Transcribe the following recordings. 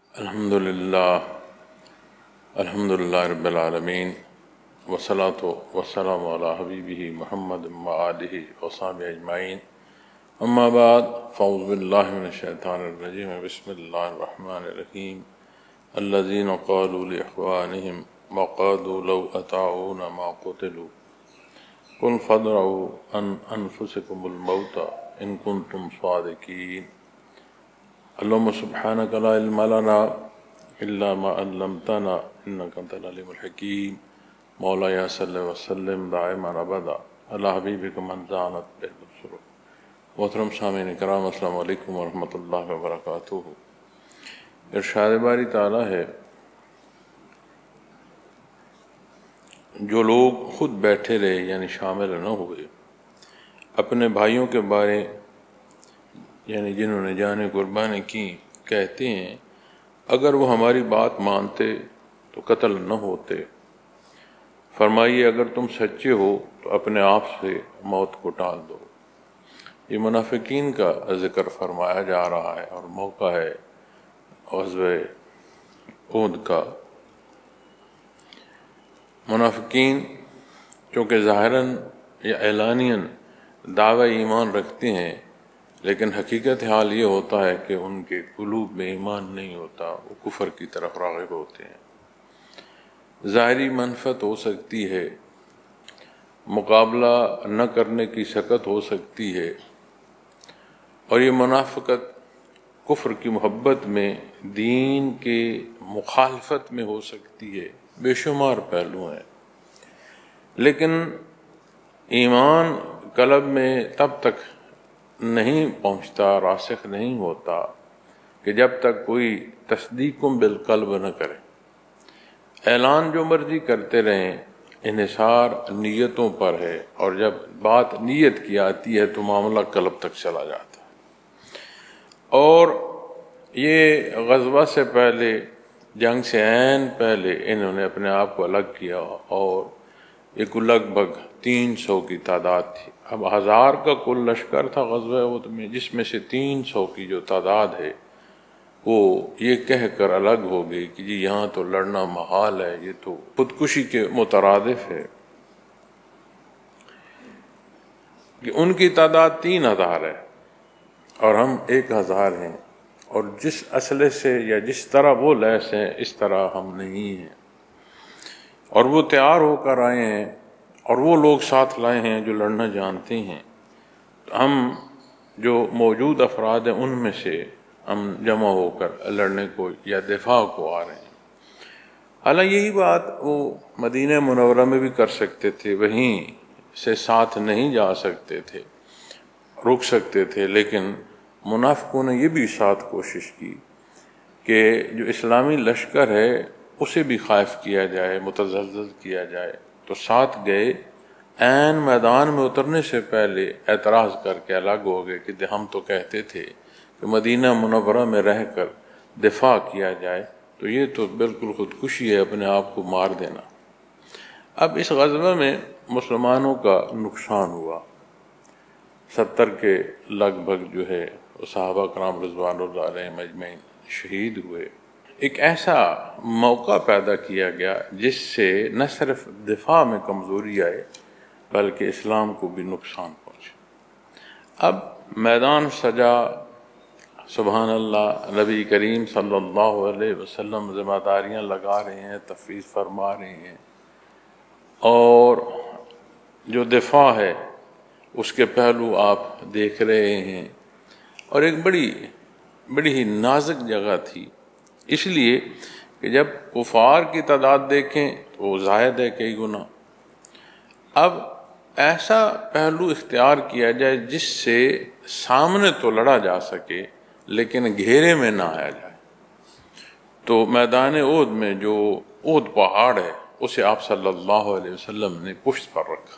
الحمدللہ رب العالمین والصلاة والسلام علی حبیبہ محمد وآلہ وصحبہ اجمعین اما بعد فاعوذ باللہ من الشیطان الرجیم بسم اللہ الرحمن الرحیم الذین قالوا لاخوانہم وقعدوا لو اطاعونا ما قتلوا قل فادرؤوا عن انفسکم الموت ان کنتم صادقین اللہم سبحانک لا علم لنا الا ما علمتنا انک انت العلیم الحکیم مولایا صلی وسلم دائما ابدا علی حبیبک من زانت به السرور۔ محترم سامعین کرام، السلام علیکم ورحمۃ اللہ وبرکاتہ۔ ارشاد باری تعالیٰ ہے، جو لوگ خود بیٹھے رہے یعنی شامل نہ ہوئے اپنے بھائیوں کے بارے یعنی جنہوں نے جانیں قربانی کی، کہتے ہیں اگر وہ ہماری بات مانتے تو قتل نہ ہوتے۔ فرمائیے اگر تم سچے ہو تو اپنے آپ سے موت کو ٹال دو۔ یہ منافقین کا ذکر فرمایا جا رہا ہے اور موقع ہے غزوہ احد کا۔ منافقین چونکہ ظاہراً یا اعلانیاً دعوی ایمان رکھتے ہیں، لیکن حقیقت حال یہ ہوتا ہے کہ ان کے قلوب میں ایمان نہیں ہوتا، وہ کفر کی طرف راغب ہوتے ہیں۔ ظاہری منفعت ہو سکتی ہے، مقابلہ نہ کرنے کی سکت ہو سکتی ہے، اور یہ منافقت کفر کی محبت میں، دین کے مخالفت میں ہو سکتی ہے۔ بے شمار پہلو ہیں، لیکن ایمان قلب میں تب تک نہیں پہنچتا، راسخ نہیں ہوتا کہ جب تک کوئی تصدیق بالقلب نہ کرے۔ اعلان جو مرضی کرتے رہیں، انحصار نیتوں پر ہے، اور جب بات نیت کی آتی ہے تو معاملہ قلب تک چلا جاتا ہے۔ اور یہ غزوہ سے پہلے، جنگ سے عین پہلے انہوں نے اپنے آپ کو الگ کیا، اور ایک لگ بھگ 300 کی تعداد تھی۔ اب 1000 کا کل لشکر تھا غزوہ احد میں، جس میں سے 300 کی جو تعداد ہے وہ یہ کہہ کر الگ ہو گئی کہ جی یہاں تو لڑنا محال ہے، یہ تو خودکشی کے مترادف ہے، کہ ان کی تعداد 3000 ہے اور ہم 1000 ہیں، اور جس اسلحے سے یا جس طرح وہ لیس ہیں اس طرح ہم نہیں ہیں، اور وہ تیار ہو کر آئے ہیں اور وہ لوگ ساتھ لائے ہیں جو لڑنا جانتے ہیں۔ تو ہم جو موجود افراد ہیں ان میں سے ہم جمع ہو کر لڑنے کو یا دفاع کو آ رہے ہیں۔ حالانکہ یہی بات وہ مدینہ منورہ میں بھی کر سکتے تھے، وہیں سے ساتھ نہیں جا سکتے تھے، رک سکتے تھے، لیکن منافقوں نے یہ بھی ساتھ کوشش کی کہ جو اسلامی لشکر ہے اسے بھی خائف کیا جائے، متزلزل کیا جائے، تو ساتھ گئے۔ عین میدان میں اترنے سے پہلے اعتراض کر کے الگ ہو گئے کہ ہم تو کہتے تھے کہ مدینہ منورہ میں رہ کر دفاع کیا جائے، تو یہ تو بالکل خودکشی ہے، اپنے آپ کو مار دینا۔ اب اس غزوہ میں مسلمانوں کا نقصان ہوا، 70 کے لگ بھگ جو ہے صحابہ کرام رضوان اللہ علیہم اجمعین شہید ہوئے۔ ایک ایسا موقع پیدا کیا گیا جس سے نہ صرف دفاع میں کمزوری آئے بلکہ اسلام کو بھی نقصان پہنچے۔ اب میدان سجا، سبحان اللہ، نبی کریم صلی اللہ علیہ وسلم ذمہ داریاں لگا رہے ہیں، تفویض فرما رہے ہیں، اور جو دفاع ہے اس کے پہلو آپ دیکھ رہے ہیں، اور ایک بڑی ہی نازک جگہ تھی، اس لیے کہ جب کفار کی تعداد دیکھیں تو وہ زائد ہے کئی گنا۔ اب ایسا پہلو اختیار کیا جائے جس سے سامنے تو لڑا جا سکے لیکن گھیرے میں نہ آیا جائے۔ تو میدان احد میں جو احد پہاڑ ہے اسے آپ صلی اللہ علیہ وسلم نے پشت پر رکھا۔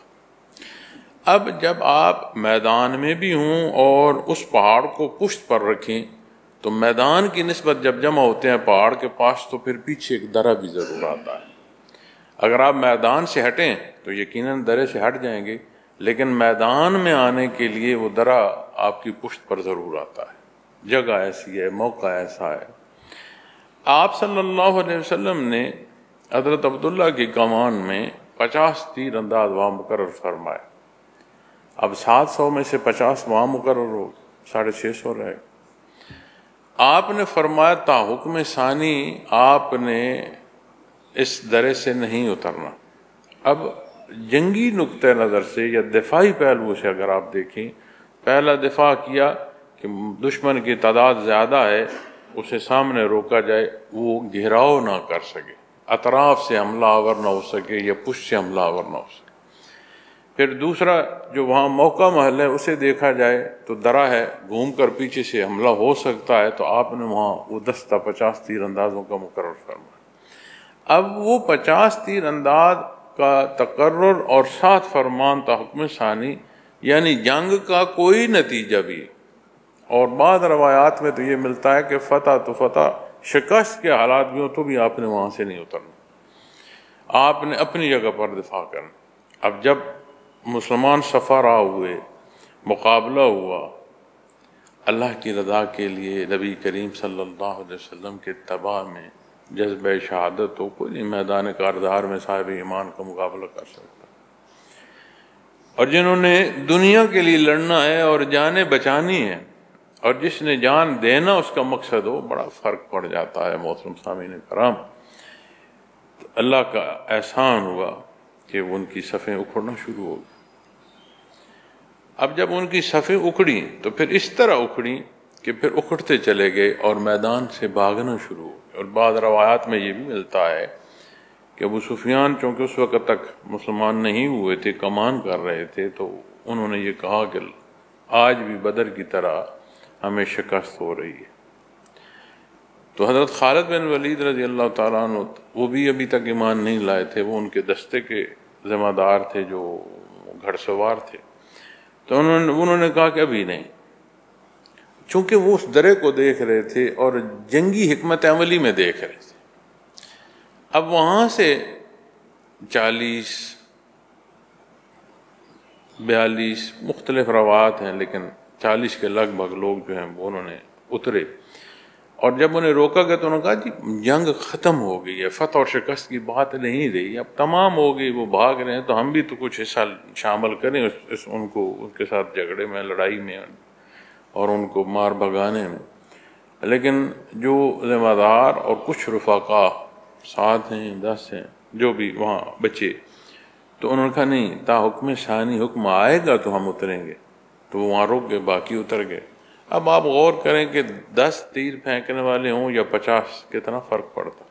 اب جب آپ میدان میں بھی ہوں اور اس پہاڑ کو پشت پر رکھیں تو میدان کی نسبت جب جمع ہوتے ہیں پہاڑ کے پاس تو پھر پیچھے ایک درہ بھی ضرور آتا ہے۔ اگر آپ میدان سے ہٹیں تو یقیناً درے سے ہٹ جائیں گے، لیکن میدان میں آنے کے لیے وہ درہ آپ کی پشت پر ضرور آتا ہے۔ جگہ ایسی ہے، موقع ایسا ہے۔ آپ صلی اللہ علیہ وسلم نے حضرت عبداللہ کی کمان میں 50 تیر انداز وہاں مقرر فرمائے. اب 700 میں سے 50 وہاں مقرر ہو 650 رہے. آپ نے فرمایا تا حکم ثانی آپ نے اس درے سے نہیں اترنا. اب جنگی نقطۂ نظر سے یا دفاعی پہلو سے اگر آپ دیکھیں، پہلا دفاع کیا کہ دشمن کی تعداد زیادہ ہے، اسے سامنے روکا جائے، وہ گھیراؤ نہ کر سکے، اطراف سے حملہ آور نہ ہو سکے یا پشت سے حملہ آور نہ ہو سکے. پھر دوسرا جو وہاں موقع محل ہے اسے دیکھا جائے تو درا ہے، گھوم کر پیچھے سے حملہ ہو سکتا ہے، تو آپ نے وہاں وہ دستہ 50 تیر اندازوں کا مقرر فرمایا. اب وہ 50 تیر انداز کا تقرر اور 7 فرمان تا حکم ثانی، یعنی جنگ کا کوئی نتیجہ بھی، اور بعض روایات میں تو یہ ملتا ہے کہ فتح تو فتح، شکست کے حالات بھی ہوں تو بھی آپ نے وہاں سے نہیں اترنا، آپ نے اپنی جگہ پر دفاع کرنا. اب جب مسلمان صفا راہ ہوئے، مقابلہ ہوا، اللہ کی رضا کے لیے نبی کریم صلی اللہ علیہ وسلم کے اتباع میں جذبہ شہادت ہو، کوئی نہیں میدان کاردار میں صاحب ایمان کا مقابلہ کر سکتا. اور جنہوں نے دنیا کے لیے لڑنا ہے اور جانیں بچانی ہیں، اور جس نے جان دینا اس کا مقصد ہو، بڑا فرق پڑ جاتا ہے. محترم سامعین کرام، تو اللہ کا احسان ہوا کہ ان کی صفیں اکھڑنا شروع ہو گئی. اب جب ان کی صفیں اکھڑی تو پھر اس طرح اکھڑی کہ پھر اکھڑتے چلے گئے اور میدان سے بھاگنا شروع ہو گئے. اور بعض روایات میں یہ بھی ملتا ہے کہ ابو سفیان چونکہ اس وقت تک مسلمان نہیں ہوئے تھے، کمان کر رہے تھے، تو انہوں نے یہ کہا کہ آج بھی بدر کی طرح ہمیں شکست ہو رہی ہے. تو حضرت خالد بن ولید رضی اللہ تعالیٰ عنہ، وہ بھی ابھی تک ایمان نہیں لائے تھے، وہ ان کے دستے کے ذمہ دار تھے جو گھڑ سوار تھے. تو انہوں نے کہا کہ ابھی نہیں، چونکہ وہ اس درے کو دیکھ رہے تھے اور جنگی حکمت عملی میں دیکھ رہے تھے. اب وہاں سے 40 42 مختلف روایات ہیں، لیکن 40 کے لگ بھگ لوگ جو ہیں وہ انہوں نے اترے. اور جب انہیں روکا گیا تو انہوں نے کہا جی جنگ ختم ہو گئی ہے، فتح اور شکست کی بات نہیں رہی، اب تمام ہو گئی، وہ بھاگ رہے ہیں تو ہم بھی تو کچھ حصہ شامل کریں ان کے ساتھ جھگڑے میں، لڑائی میں، اور ان کو مار بھگانے میں. لیکن جو ذمہ دار اور کچھ رفقا 7 ہیں 10 ہیں جو بھی وہاں بچے، تو انہوں نے کہا نہیں، تا حکم ثانی، حکم آئے گا تو ہم اتریں گے. تو وہ وہاں رک گئے، باقی اتر گئے. اب آپ غور کریں کہ 10 تیر پھینکنے والے ہوں یا 50، کتنا فرق پڑتا.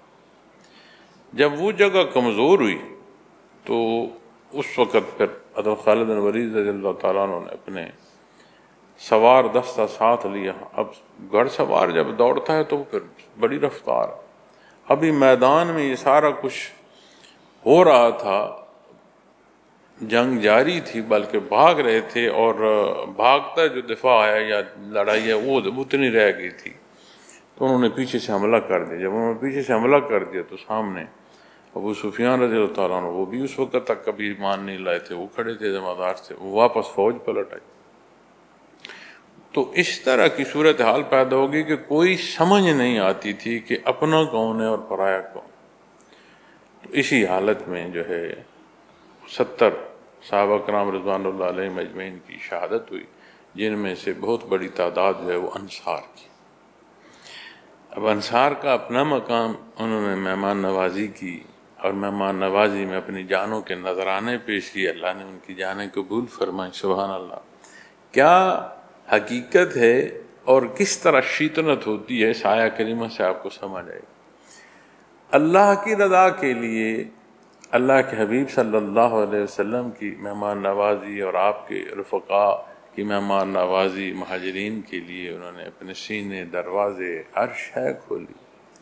جب وہ جگہ کمزور ہوئی تو اس وقت پھر حضرت خالد بن ولید رضی اللہ تعالیٰ عنہ نے اپنے سوار دستہ ساتھ لیا. اب گھڑ سوار جب دوڑتا ہے تو پھر بڑی رفتار. ابھی میدان میں یہ سارا کچھ ہو رہا تھا، جنگ جاری تھی، بلکہ بھاگ رہے تھے، اور بھاگتا جو دفاع ہے یا لڑائی ہے وہ اتنی رہ گئی تھی. تو انہوں نے پیچھے سے حملہ کر دیا. جب انہوں نے پیچھے سے حملہ کر دیا تو سامنے ابو سفیان رضی اللہ تعالیٰ عنہ، وہ بھی اس وقت تک کبھی ایمان نہیں لائے تھے، وہ کھڑے تھے ذمہ دار سے، وہ واپس فوج پلٹ آئی. تو اس طرح کی صورتحال پیدا ہوگی کہ کوئی سمجھ نہیں آتی تھی کہ اپنا کون ہے اور پرایا کون. تو اسی حالت میں جو ہے 70 صحابہ کرام رضوان اللہ علیہم اجمعین کی شہادت ہوئی، جن میں سے بہت بڑی تعداد جو ہے وہ انصار کی. اب انصار کا اپنا مقام، انہوں نے مہمان نوازی کی، اور مہمان نوازی میں اپنی جانوں کے نذرانے پیش کیے. اللہ نے ان کی جانیں قبول فرمائیں. سبحان اللہ. کیا حقیقت ہے اور کس طرح شیطنت ہوتی ہے، سایہ کریمہ سے آپ کو سمجھ آئے. اللہ کی رضا کے لیے اللہ کے حبیب صلی اللہ علیہ وسلم کی مہمان نوازی اور آپ کے رفقا کی مہمان نوازی، مہاجرین کے لیے انہوں نے اپنے سینے، دروازے، ہر شے کھولی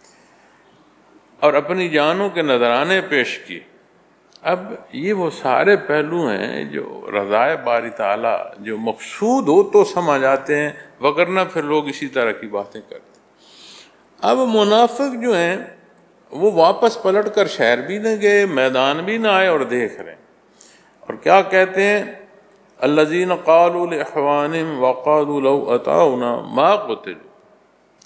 اور اپنی جانوں کے نذرانے پیش کیے. اب یہ وہ سارے پہلو ہیں جو رضائے باری تعالیٰ جو مقصود ہو تو سمجھ آتے ہیں، وگرنہ پھر لوگ اسی طرح کی باتیں کرتے. اب منافق جو ہیں وہ واپس پلٹ کر شہر بھی نہ گئے، میدان بھی نہ آئے، اور دیکھ رہے ہیں. اور کیا کہتے ہیں؟ الذین قالوا لاخوانہم وقالوا لو اطاعونا ما قتلوا.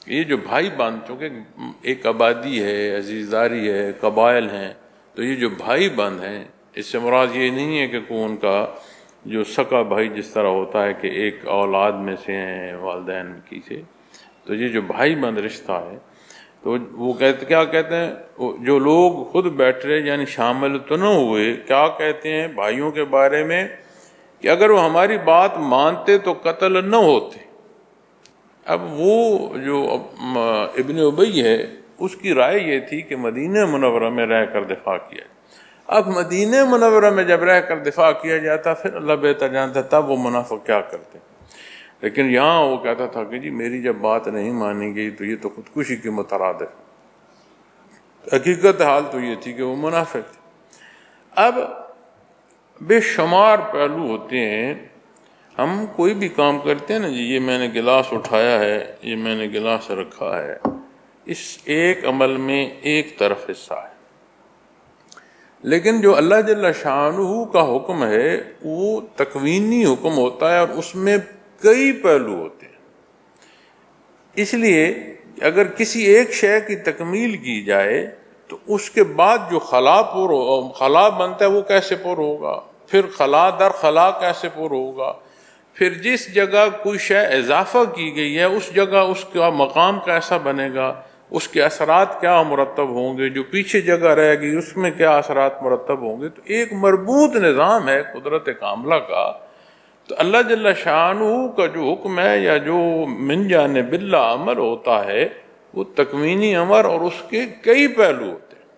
یہ جو بھائی بند، چونکہ ایک آبادی ہے، عزیزداری ہے، قبائل ہیں، تو یہ جو بھائی بند ہیں، اس سے مراد یہ نہیں ہے کہ کوئی ان کا جو سکا بھائی جس طرح ہوتا ہے کہ ایک اولاد میں سے ہیں والدین کی سے، تو یہ جو بھائی بند رشتہ ہے، تو وہ کیا کہتے ہیں، جو لوگ خود بیٹھے یعنی شامل تو نہ ہوئے، کیا کہتے ہیں بھائیوں کے بارے میں کہ اگر وہ ہماری بات مانتے تو قتل نہ ہوتے۔ اب وہ جو ابن ابی ہے، اس کی رائے یہ تھی کہ مدینہ منورہ میں رہ کر دفاع کیا جائے۔ اب مدینہ منورہ میں جب رہ کر دفاع کیا جاتا، پھر اللہ بہتر جانتا تب وہ منافق کیا کرتے، لیکن یہاں وہ کہتا تھا کہ جی میری جب بات نہیں مانی گئی تو یہ تو خودکشی کی مترادف ہے۔ حقیقت حال تو یہ تھی کہ وہ منافق تھے۔ اب بے شمار پہلو ہوتے ہیں، ہم کوئی بھی کام کرتے ہیں نا، جی یہ میں نے گلاس اٹھایا ہے، یہ میں نے گلاس رکھا ہے، اس ایک عمل میں ایک طرف حصہ ہے، لیکن جو اللہ جل شانہ کا حکم ہے وہ تکوینی حکم ہوتا ہے، اور اس میں کئی پہلو ہوتے ہیں۔ اس لیے اگر کسی ایک شے کی تکمیل کی جائے تو اس کے بعد جو خلا بنتا ہے وہ کیسے پر ہوگا، پھر خلا در خلا کیسے پر ہوگا، پھر جس جگہ کوئی شے اضافہ کی گئی ہے اس جگہ اس کا مقام کیسا بنے گا، اس کے اثرات کیا مرتب ہوں گے، جو پیچھے جگہ رہے گی اس میں کیا اثرات مرتب ہوں گے۔ تو ایک مربوط نظام ہے قدرت کاملہ کا۔ تو اللہ جل شانہ کا جو حکم ہے یا جو من جانب اللہ امر ہوتا ہے وہ تکوینی امر، اور اس کے کئی پہلو ہوتے ہیں۔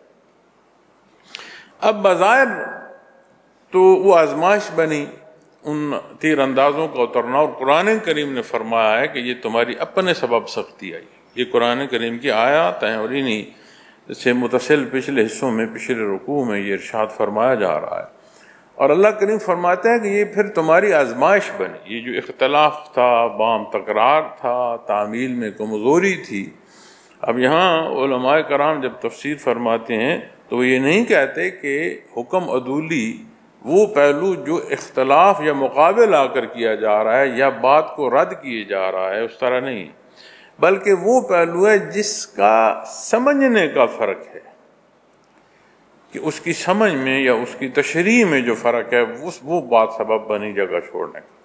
اب بظاہر تو وہ آزمائش بنی ان تیر اندازوں کا اترنا، اور قرآن کریم نے فرمایا ہے کہ یہ تمہاری اپنے سبب سختی آئی۔ یہ قرآن کریم کی آیات ہیں، اور انہی سے متصل پچھلے حصوں میں، پچھلے رکوع میں یہ ارشاد فرمایا جا رہا ہے۔ اور اللہ کریم فرماتے ہیں کہ یہ پھر تمہاری آزمائش بنی۔ یہ جو اختلاف تھا، بام تکرار تھا، تعمیل میں کمزوری تھی، اب یہاں علماء کرام جب تفسیر فرماتے ہیں تو وہ یہ نہیں کہتے کہ حکم عدولی وہ پہلو جو اختلاف یا مقابل آ کر کیا جا رہا ہے یا بات کو رد کیے جا رہا ہے، اس طرح نہیں، بلکہ وہ پہلو ہے جس کا سمجھنے کا فرق ہے، کہ اس کی سمجھ میں یا اس کی تشریح میں جو فرق ہے وہ بات سبب بنی جگہ چھوڑنے کا۔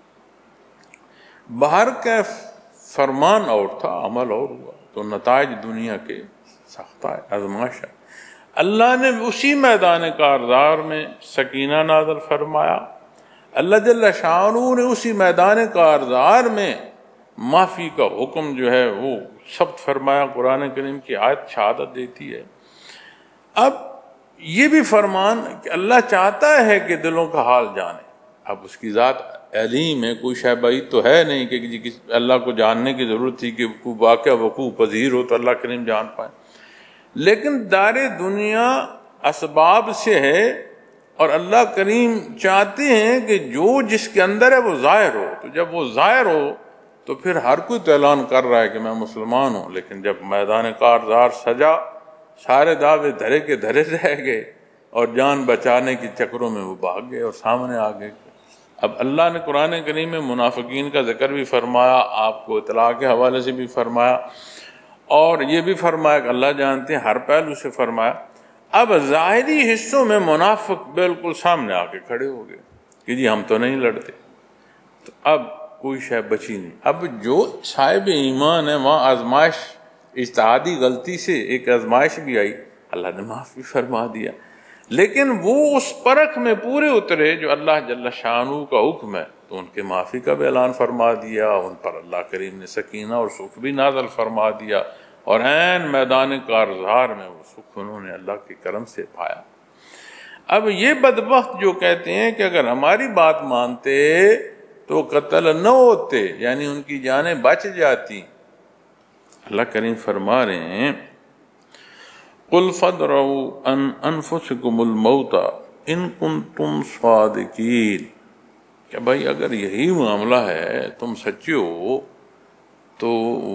باہر کا فرمان اور تھا، عمل اور ہوا، تو نتائج دنیا کے سختہ ہے، آزمائش ہے۔ اللہ نے اسی میدان کارزار میں سکینہ نازل فرمایا، اللہ جل شانہ نے اسی میدان کارزار میں معافی کا حکم جو ہے وہ ثبت فرمایا۔ قرآن کریم کی آیت شہادت دیتی ہے۔ اب یہ بھی فرمان کہ اللہ چاہتا ہے کہ دلوں کا حال جانے، اب اس کی ذات علیم ہے، کوئی شے بعید تو ہے نہیں کہ اللہ کو جاننے کی ضرورت تھی کہ کوئی واقعہ وقوع پذیر ہو تو اللہ کریم جان پائے، لیکن دار دنیا اسباب سے ہے، اور اللہ کریم چاہتے ہیں کہ جو جس کے اندر ہے وہ ظاہر ہو۔ تو جب وہ ظاہر ہو تو پھر ہر کوئی تو اعلان کر رہا ہے کہ میں مسلمان ہوں، لیکن جب میدان کارزار سجا، سارے دعوے دھرے کے دھرے رہ گئے، اور جان بچانے کے چکروں میں وہ بھاگ گئے اور سامنے آ گئے۔ اب اللہ نے قرآن کریم میں منافقین کا ذکر بھی فرمایا، آپ کو اطلاع کے حوالے سے بھی فرمایا، اور یہ بھی فرمایا کہ اللہ جانتے ہیں، ہر پہلو سے فرمایا۔ اب ظاہری حصوں میں منافق بالکل سامنے آ کے کھڑے ہو گئے کہ جی ہم تو نہیں لڑتے، تو اب کوئی شے بچی نہیں۔ اب جو صاحب ایمان ہے وہاں آزمائش، اجتہادی غلطی سے ایک آزمائش بھی آئی، اللہ نے معاف بھی فرما دیا، لیکن وہ اس پرکھ میں پورے اترے جو اللہ جل شانہ کا حکم ہے، تو ان کے معافی کا بھی اعلان فرما دیا، ان پر اللہ کریم نے سکینہ اور سکھ بھی نازل فرما دیا، اور عین میدان کارزار میں وہ سکھ انہوں نے اللہ کے کرم سے پایا۔ اب یہ بدبخت جو کہتے ہیں کہ اگر ہماری بات مانتے تو قتل نہ ہوتے، یعنی ان کی جانیں بچ جاتی، اللہ کریم فرما رہے ہیں قُلْ فَادْرَؤُوا عَنْ أَنفُسِكُمُ الْمَوْتَ إِن كُنتُمْ صَادِقِينَ، کہ بھائی اگر یہی معاملہ ہے، تم سچے ہو، تو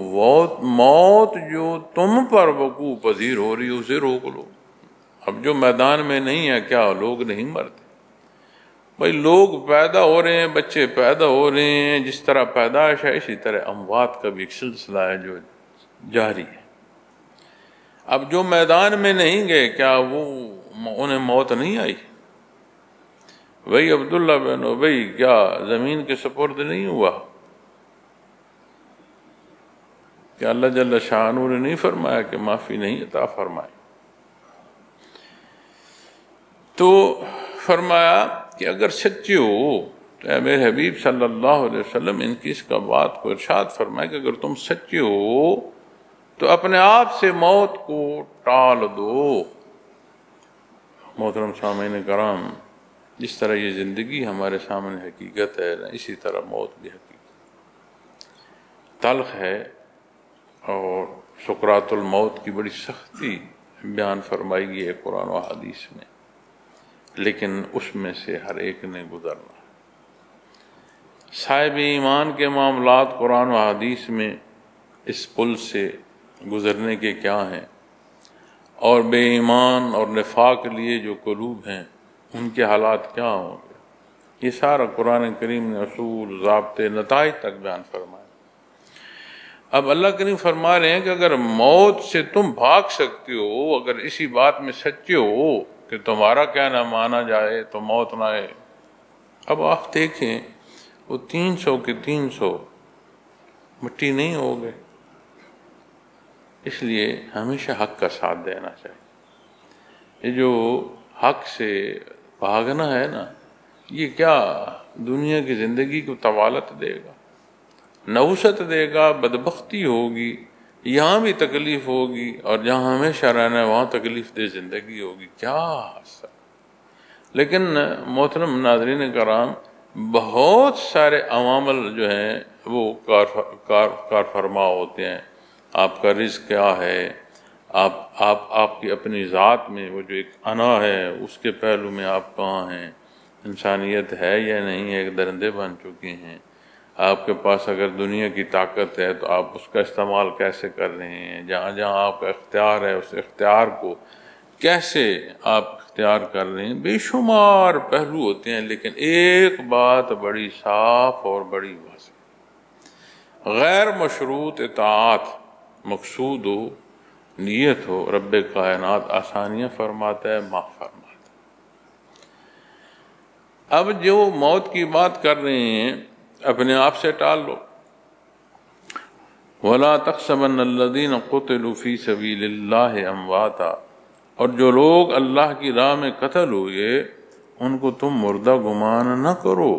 موت جو تم پر وقوع پذیر ہو رہی ہے اسے روک لو۔ اب جو میدان میں نہیں ہے، کیا لوگ نہیں مرتے؟ بھائی لوگ پیدا ہو رہے ہیں، بچے پیدا ہو رہے ہیں، جس طرح پیدائش ہے اسی طرح اموات کا بھی ایک سلسلہ ہے جو جاری ہے۔ اب جو میدان میں نہیں گئے، کیا وہ انہیں موت نہیں آئی؟ وہی عبداللہ بن ابی کیا زمین کے سپرد نہیں ہوا؟ کیا اللہ جل شانہ نے نہیں فرمایا کہ معافی نہیں عطا فرمائی؟ تو فرمایا کہ اگر سچے ہو تو اے میرے حبیب صلی اللہ علیہ وسلم ان کی اس کا بات کو ارشاد فرمایا کہ اگر تم سچے ہو تو اپنے آپ سے موت کو ٹال دو۔ محترم سامعین کرام، جس طرح یہ زندگی ہمارے سامنے حقیقت ہے، اسی طرح موت بھی حقیقت تلخ ہے، اور سکرات الموت کی بڑی سختی بیان فرمائی گئی ہے قرآن و حدیث میں، لیکن اس میں سے ہر ایک نے گزرنا ہے۔ صاحب ایمان کے معاملات قرآن و حدیث میں اس پل سے گزرنے کے کیا ہیں، اور بے ایمان اور نفاق لیے جو قلوب ہیں ان کے حالات کیا ہوں گے، یہ سارا قرآن کریم نے اصول، ضابطے، نتائج تک بیان فرمایا۔ اب اللہ کریم فرما رہے ہیں کہ اگر موت سے تم بھاگ سکتے ہو، اگر اسی بات میں سچے ہو کہ تمہارا کیا نہ مانا جائے تو موت نہ آئے۔ اب آپ دیکھیں وہ 300 کے 300 مٹی نہیں ہو گئے، اس لیے ہمیشہ حق کا ساتھ دینا چاہیے۔ یہ جو حق سے بھاگنا ہے نا، یہ کیا دنیا کی زندگی کو طوالت دے گا، نوست دے گا، بدبختی ہوگی، یہاں بھی تکلیف ہوگی، اور جہاں ہمیشہ رہنا ہے وہاں تکلیف دہ زندگی ہوگی، کیا حادثہ۔ لیکن محترم ناظرین کرام، بہت سارے عوامل جو ہیں وہ کار فرما ہوتے ہیں۔ آپ کا رزق کیا ہے، آپ کی اپنی ذات میں وہ جو ایک انا ہے اس کے پہلو میں آپ کہاں ہیں، انسانیت ہے یا نہیں، ایک درندے بن چکے ہیں۔ آپ کے پاس اگر دنیا کی طاقت ہے تو آپ اس کا استعمال کیسے کر رہے ہیں، جہاں جہاں آپ کا اختیار ہے اس اختیار کو کیسے آپ اختیار کر رہے ہیں، بے شمار پہلو ہوتے ہیں۔ لیکن ایک بات بڑی صاف اور بڑی واضح، غیر مشروط اطاعت مقصود ہو، نیت ہو، رب کائنات آسانیاں فرماتا ہے، معاف فرماتا ہے۔ اب جو موت کی بات کر رہے ہیں اپنے آپ سے ٹال لو۔ وَلَا تَحْسَبَنَّ الَّذِينَ قُتِلُوا فِي سَبِيلِ اللَّهِ أَمْوَاتًا، اور جو لوگ اللہ کی راہ میں قتل ہوئے ان کو تم مردہ گمان نہ کرو۔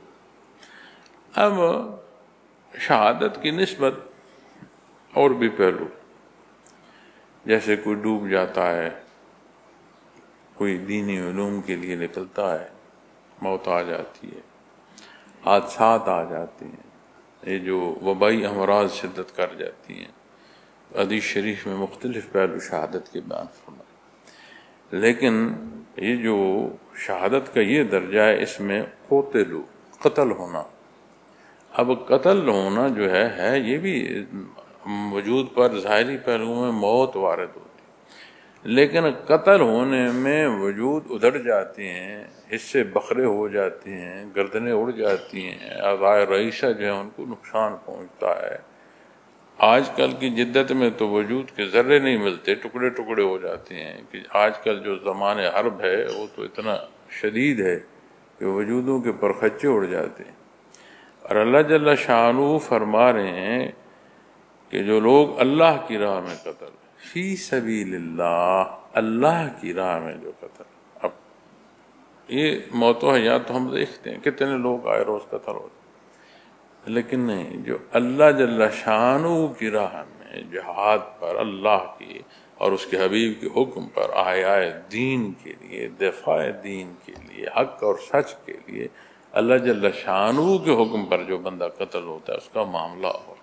اب شہادت کی نسبت اور بھی پہلو، جیسے کوئی ڈوب جاتا ہے، کوئی دینی علوم کے لیے نکلتا ہے، موت آ جاتی ہے، حادثات آ جاتے ہیں، یہ جو وبائی امراض شدت کر جاتی ہیں۔ حدیث شریف میں مختلف پہلو شہادت کے بیان فرمائے، لیکن یہ جو شہادت کا یہ درجہ ہے، اس میں قتل ہونا۔ اب قتل ہونا جو ہے یہ بھی وجود پر ظاہری پہلو میں موت وارد ہوتی، لیکن قتل ہونے میں وجود ادھر جاتے ہیں، حصے بکھرے ہو جاتے ہیں، گردنیں اڑ جاتی ہیں، اعضائے رئیسہ جو ہے ان کو نقصان پہنچتا ہے۔ آج کل کی جدت میں تو وجود کے ذرے نہیں ملتے، ٹکڑے ٹکڑے ہو جاتے ہیں، کہ آج کل جو زمانے حرب ہے وہ تو اتنا شدید ہے کہ وجودوں کے پرخچے اڑ جاتے ہیں۔ اور اللہ جل شانہ فرما رہے ہیں کہ جو لوگ اللہ کی راہ میں قتل، فی سبیل اللہ، اللہ کی راہ میں جو قتل۔ اب یہ موت و حیات تو ہم دیکھتے ہیں کتنے لوگ آئے روز قتل ہوتے، لیکن نہیں، جو اللہ جل شانہ کی راہ میں جہاد پر، اللہ کی اور اس کے حبیب کے حکم پر، احیائے دین کے لیے، دفاع دین کے لیے، حق اور سچ کے لیے، اللہ جل شانہ کے حکم پر جو بندہ قتل ہوتا ہے اس کا معاملہ ہو۔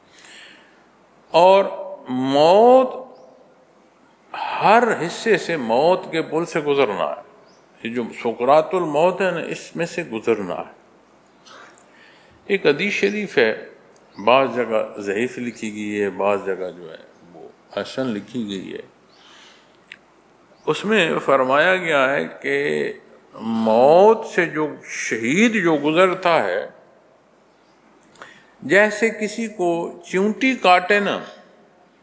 اور موت، ہر حصے سے موت کے پل سے گزرنا ہے۔ یہ جو سکرات الموت ہے نا، اس میں سے گزرنا ہے۔ ایک حدیث شریف ہے، بعض جگہ ضعیف لکھی گئی ہے، بعض جگہ جو ہے وہ حسن لکھی گئی ہے۔ اس میں فرمایا گیا ہے کہ موت سے جو شہید جو گزرتا ہے، جیسے کسی کو چیونٹی کاٹے نا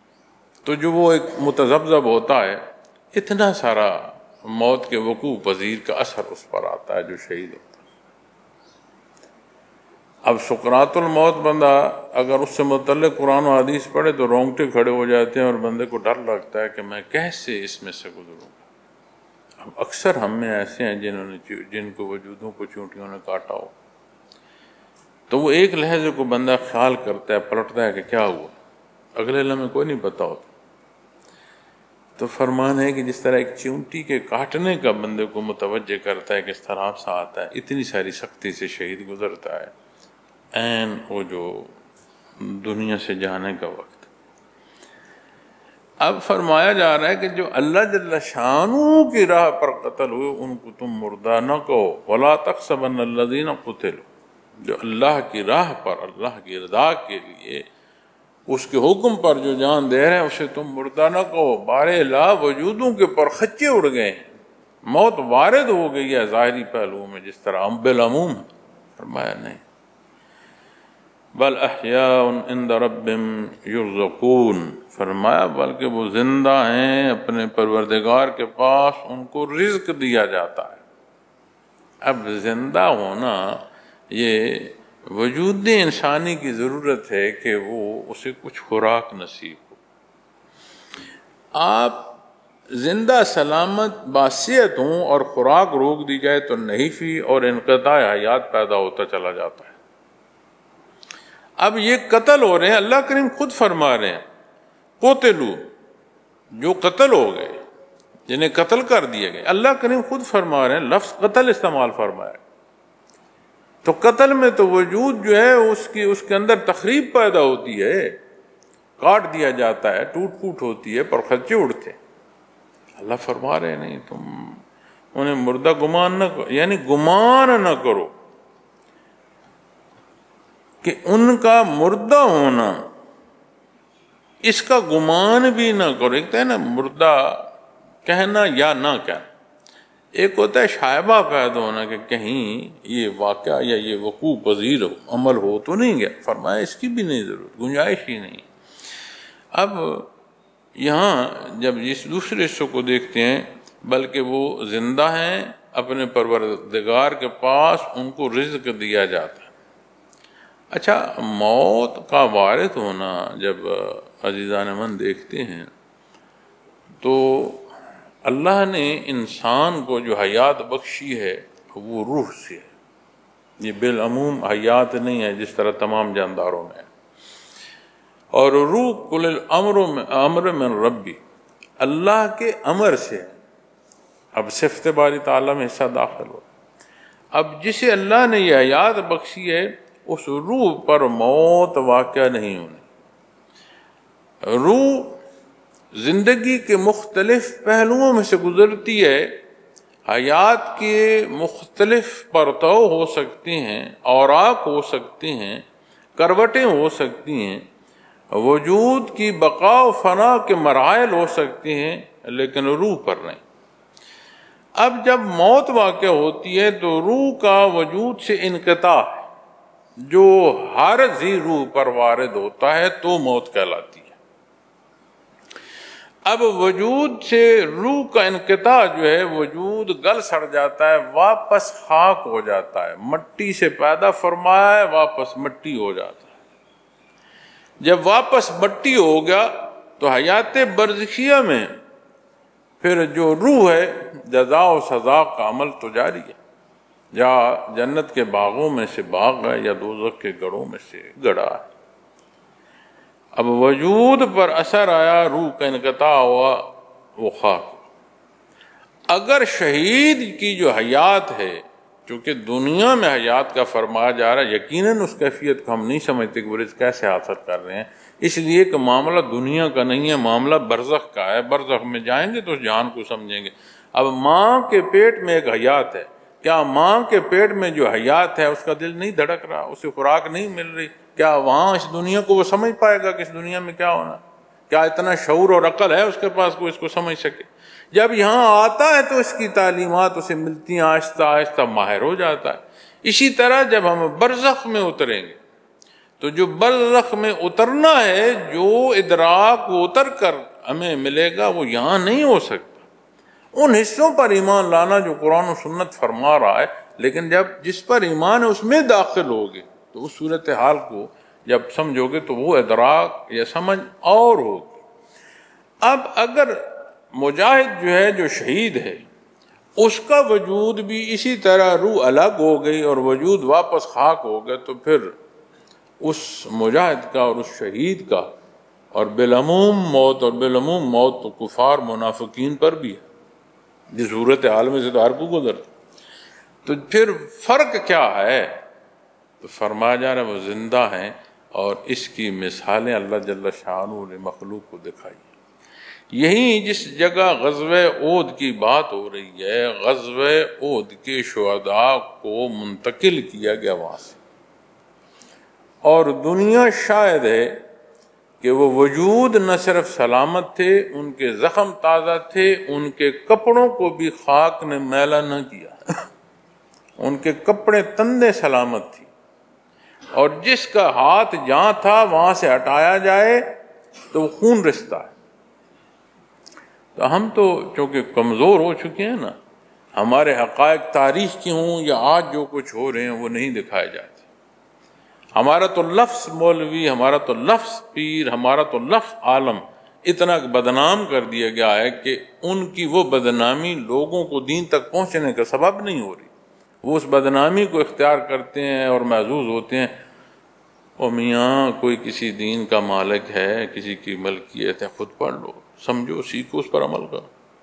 تو جو وہ ایک متذبذب ہوتا ہے، اتنا سارا موت کے وقوع پذیر کا اثر اس پر آتا ہے جو شہید ہوتا ہے۔ اب سکرات الموت بندہ اگر اس سے متعلق قرآن و حدیث پڑھے تو رونگٹے کھڑے ہو جاتے ہیں اور بندے کو ڈر لگتا ہے کہ میں کیسے اس میں سے گزروں گا۔ اب اکثر ہم میں ایسے ہیں جن کو وجودوں کو چونٹیوں نے کاٹا ہو، تو وہ ایک لحظے کو بندہ خیال کرتا ہے، پلٹتا ہے کہ کیا ہوا، اگلے لمحے کوئی نہیں پتا ہوتا۔ تو فرمان ہے کہ جس طرح ایک چونٹی کے کاٹنے کا بندے کو متوجہ کرتا ہے کہ اس طرح سے آتا ہے، اتنی ساری سختی سے شہید گزرتا ہے عین وہ جو دنیا سے جانے کا وقت۔ اب فرمایا جا رہا ہے کہ جو اللہ جل شانہ کی راہ پر قتل ہوئے ان کو تم مردہ نہ کہو، وَلَا تَحْسَبَنَّ الَّذِينَ قُتِلُوا، جو اللہ کی راہ پر، اللہ کی رضا کے لیے، اس کے حکم پر جو جان دے رہے ہیں اسے تم مردہ نہ کہو۔ بارے لا وجودوں کے پر خچے اڑ گئے ہیں، موت وارد ہو گئی ہے ظاہری پہلوؤں میں جس طرح بالعموم ہے، فرمایا نہیں، بل احیاء عند ربہم یرزقون، فرمایا بلکہ وہ زندہ ہیں اپنے پروردگار کے پاس، ان کو رزق دیا جاتا ہے۔ اب زندہ ہونا یہ وجود انسانی کی ضرورت ہے کہ وہ اسے کچھ خوراک نصیب ہو۔ آپ زندہ سلامت باصحت ہوں اور خوراک روک دی جائے تو نحیفی اور انقطاع حیات پیدا ہوتا چلا جاتا ہے۔ اب یہ قتل ہو رہے ہیں، اللہ کریم خود فرما رہے ہیں قتلوا، جو قتل ہو گئے، جنہیں قتل کر دیے گئے، اللہ کریم خود فرما رہے ہیں، لفظ قتل استعمال فرمایا۔ تو قتل میں تو وجود جو ہے اس کے اندر تخریب پیدا ہوتی ہے، کاٹ دیا جاتا ہے، ٹوٹ پھوٹ ہوتی ہے، پر خچے اڑتے۔ اللہ فرما رہے نہیں تم انہیں مردہ گمان نہ کرو، یعنی گمان نہ کرو کہ ان کا مردہ ہونا، اس کا گمان بھی نہ کرو۔ ایک تو ہے نا مردہ کہنا یا نہ کہنا، ایک ہوتا ہے شائبہ پیدا ہونا کہ کہیں یہ واقعہ یا یہ وقوع پذیر ہو، عمل ہو تو نہیں گیا، فرمایا اس کی بھی نہیں ضرورت، گنجائش ہی نہیں۔ اب یہاں جب اس دوسرے حصے کو دیکھتے ہیں، بلکہ وہ زندہ ہیں اپنے پروردگار کے پاس، ان کو رزق دیا جاتا ہے۔ اچھا، موت کا وارد ہونا جب عزیزان من دیکھتے ہیں تو اللہ نے انسان کو جو حیات بخشی ہے وہ روح سے ہے، یہ بالعموم حیات نہیں ہے جس طرح تمام جانداروں میں ہے، اور روح کل الامر من ربی، اللہ کے امر سے۔ اب صفت باری تعالیٰ میں حصہ داخل ہو، اب جسے اللہ نے یہ حیات بخشی ہے اس روح پر موت واقع نہیں ہونی۔ روح زندگی کے مختلف پہلوؤں میں سے گزرتی ہے، حیات کے مختلف پرتو ہو سکتے ہیں، اوراق ہو سکتے ہیں، کروٹیں ہو سکتی ہیں، وجود کی بقا و فنا کے مراحل ہو سکتے ہیں، لیکن روح پر نہیں۔ اب جب موت واقع ہوتی ہے تو روح کا وجود سے انقطاع ہے، جو ہر ذی روح پر وارد ہوتا ہے تو موت کہلاتی ہے۔ اب وجود سے روح کا انقطاع جو ہے، وجود گل سڑ جاتا ہے، واپس خاک ہو جاتا ہے، مٹی سے پیدا فرمایا ہے واپس مٹی ہو جاتا ہے۔ جب واپس مٹی ہو گیا تو حیات برزخیہ میں پھر جو روح ہے جزا و سزا کا عمل تو جاری ہے، یا جنت کے باغوں میں سے باغ ہے یا دوزخ کے گڑھوں میں سے گڑھا ہے۔ اب وجود پر اثر آیا، روح کا انقطاع ہوا، وہ خاک۔ اگر شہید کی جو حیات ہے، چونکہ دنیا میں حیات کا فرمایا جا رہا ہے، یقیناً اس کیفیت کو ہم نہیں سمجھتے کہ وہ رزق کیسے حاصل کر رہے ہیں، اس لیے کہ معاملہ دنیا کا نہیں ہے، معاملہ برزخ کا ہے۔ برزخ میں جائیں گے تو اس جہان کو سمجھیں گے۔ اب ماں کے پیٹ میں ایک حیات ہے، کیا ماں کے پیٹ میں جو حیات ہے اس کا دل نہیں دھڑک رہا، اسے خوراک نہیں مل رہی؟ کیا وہاں اس دنیا کو وہ سمجھ پائے گا کہ اس دنیا میں کیا ہونا؟ کیا اتنا شعور اور عقل ہے اس کے پاس کو اس کو سمجھ سکے؟ جب یہاں آتا ہے تو اس کی تعلیمات اسے ملتی ہیں، آہستہ آہستہ ماہر ہو جاتا ہے۔ اسی طرح جب ہم برزخ میں اتریں گے تو جو برزخ میں اترنا ہے، جو ادراک وہ اتر کر ہمیں ملے گا، وہ یہاں نہیں ہو سکتا۔ ان حصوں پر ایمان لانا جو قرآن و سنت فرما رہا ہے، لیکن جس پر ایمان ہے اس میں داخل ہوگے تو اس صورتحال کو جب سمجھو گے تو وہ ادراک یا سمجھ اور ہوگی۔ اب اگر مجاہد جو ہے، جو شہید ہے، اس کا وجود بھی اسی طرح روح الگ ہو گئی اور وجود واپس خاک ہو گیا، تو پھر اس مجاہد کا اور اس شہید کا اور بالعموم موت تو کفار منافقین پر بھی ہے، جس صورت حال میں سے تو ہر کو گزرتا۔ تو پھر فرق کیا ہے؟ تو فرمایا جا رہا ہے وہ زندہ ہیں، اور اس کی مثالیں اللہ جل شانہ نے مخلوق کو دکھائی۔ یہی جس جگہ غزوہ احد کی بات ہو رہی ہے، غزوہ احد کے شہداء کو منتقل کیا گیا وہاں سے، اور دنیا شاہد ہے کہ وہ وجود نہ صرف سلامت تھے، ان کے زخم تازہ تھے، ان کے کپڑوں کو بھی خاک نے میلا نہ کیا، ان کے کپڑے تندے سلامت تھی، اور جس کا ہاتھ جہاں تھا وہاں سے ہٹایا جائے تو وہ خون رستا ہے۔ تو ہم تو چونکہ کمزور ہو چکے ہیں نا، ہمارے حقائق تاریخ کی ہوں یا آج جو کچھ ہو رہے ہیں وہ نہیں دکھائے جاتے۔ ہمارا تو لفظ مولوی، ہمارا تو لفظ پیر، ہمارا تو لفظ عالم اتنا بدنام کر دیا گیا ہے کہ ان کی وہ بدنامی لوگوں کو دین تک پہنچنے کا سبب نہیں ہو رہی۔ وہ اس بدنامی کو اختیار کرتے ہیں اور محظوظ ہوتے ہیں، او میاں کوئی کسی دین کا مالک ہے، کسی کی ملکیت ہے، خود پڑھ لو، سمجھو، سیکھو، اس پر عمل کرو۔